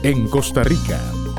en Costa Rica.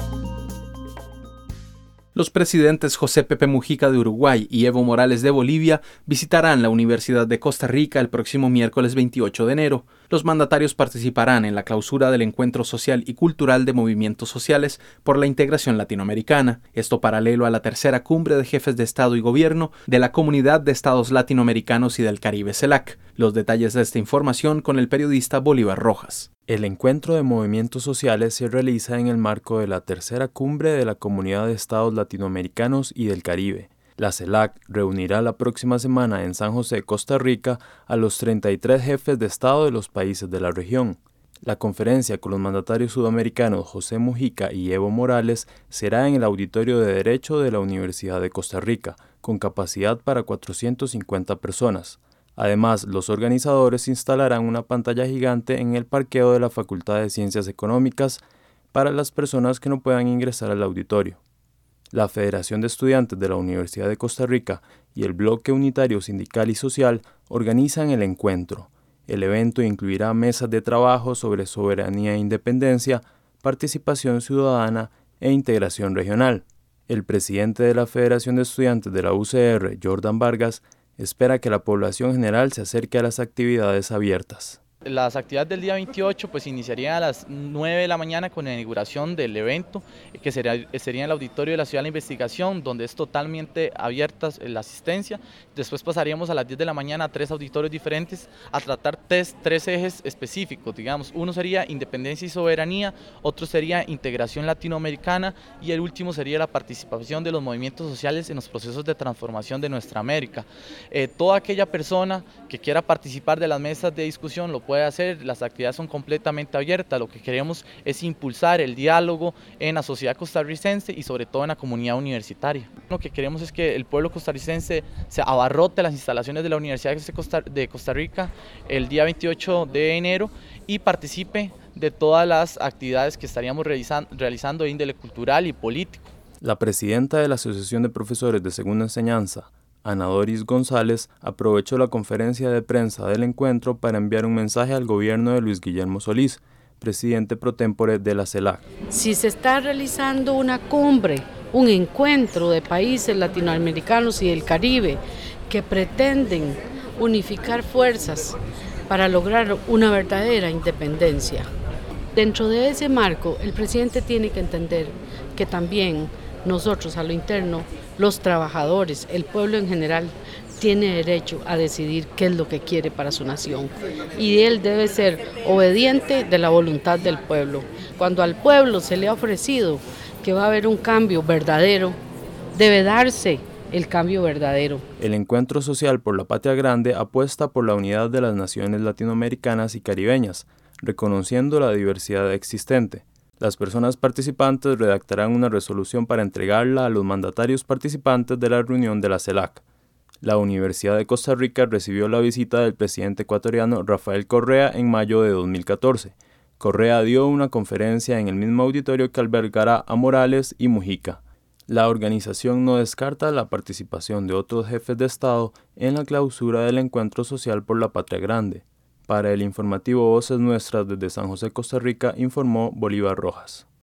Los presidentes José Pepe Mujica de Uruguay y Evo Morales de Bolivia visitarán la Universidad de Costa Rica el próximo miércoles 28 de enero. Los mandatarios participarán en la clausura del Encuentro Social y Cultural de Movimientos Sociales por la Integración Latinoamericana, esto paralelo a la tercera cumbre de jefes de Estado y Gobierno de la Comunidad de Estados Latinoamericanos y del Caribe CELAC. Los detalles de esta información con el periodista Bolívar Rojas. El encuentro de movimientos sociales se realiza en el marco de la tercera cumbre de la Comunidad de Estados Latinoamericanos y del Caribe. La CELAC reunirá la próxima semana en San José, Costa Rica, a los 33 jefes de Estado de los países de la región. La conferencia con los mandatarios sudamericanos José Mujica y Evo Morales será en el Auditorio de Derecho de la Universidad de Costa Rica, con capacidad para 450 personas. Además, los organizadores instalarán una pantalla gigante en el parqueo de la Facultad de Ciencias Económicas para las personas que no puedan ingresar al auditorio. La Federación de Estudiantes de la Universidad de Costa Rica y el Bloque Unitario Sindical y Social organizan el encuentro. El evento incluirá mesas de trabajo sobre soberanía e independencia, participación ciudadana e integración regional. El presidente de la Federación de Estudiantes de la UCR, Jordan Vargas, espera que la población general se acerque a las actividades abiertas. Las actividades del día 28 iniciarían a las 9 de la mañana con la inauguración del evento, que sería en el Auditorio de la Ciudad de la Investigación, donde es totalmente abierta la asistencia. Después pasaríamos a las 10 de la mañana a 3 auditorios diferentes a tratar tres ejes específicos, digamos. Uno sería independencia y soberanía, otro sería integración latinoamericana y el último sería la participación de los movimientos sociales en los procesos de transformación de nuestra América. Toda aquella persona que quiera participar de las mesas de discusión lo puede hacer, las actividades son completamente abiertas. Lo que queremos es impulsar el diálogo en la sociedad costarricense y sobre todo en la comunidad universitaria. Lo que queremos es que el pueblo costarricense se abarrote las instalaciones de la Universidad de Costa Rica el día 28 de enero y participe de todas las actividades que estaríamos realizando de índole cultural y político. La presidenta de la Asociación de Profesores de Segunda Enseñanza, Ana Doris González, aprovechó la conferencia de prensa del encuentro para enviar un mensaje al gobierno de Luis Guillermo Solís, presidente pro tempore de la CELAC. Si se está realizando una cumbre, un encuentro de países latinoamericanos y del Caribe que pretenden unificar fuerzas para lograr una verdadera independencia, dentro de ese marco el presidente tiene que entender que también nosotros a lo interno, los trabajadores, el pueblo en general, tiene derecho a decidir qué es lo que quiere para su nación y él debe ser obediente de la voluntad del pueblo. Cuando al pueblo se le ha ofrecido que va a haber un cambio verdadero, debe darse el cambio verdadero. El Encuentro Social por la Patria Grande apuesta por la unidad de las naciones latinoamericanas y caribeñas, reconociendo la diversidad existente. Las personas participantes redactarán una resolución para entregarla a los mandatarios participantes de la reunión de la CELAC. La Universidad de Costa Rica recibió la visita del presidente ecuatoriano Rafael Correa en mayo de 2014. Correa dio una conferencia en el mismo auditorio que albergará a Morales y Mujica. La organización no descarta la participación de otros jefes de Estado en la clausura del Encuentro Social por la Patria Grande. Para el informativo Voces Nuestras desde San José, Costa Rica, informó Bolívar Rojas.